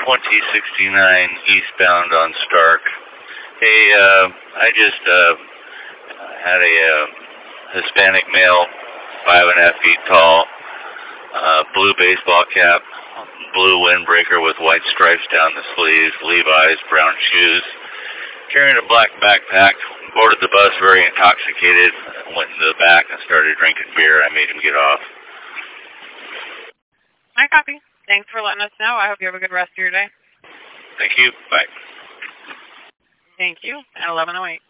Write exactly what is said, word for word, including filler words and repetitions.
twenty sixty-nine eastbound on Stark. Hey, uh, I just uh, had a uh, Hispanic male, five and a half feet tall, uh, blue baseball cap, blue windbreaker with white stripes down the sleeves, Levi's, brown shoes, carrying a black backpack, boarded the bus very intoxicated, went into the back and started drinking beer. I made him get off. I copy. Thanks for letting us know. I hope you have a good rest of your day. Thank you. Bye. Thank you. At eleven oh eight.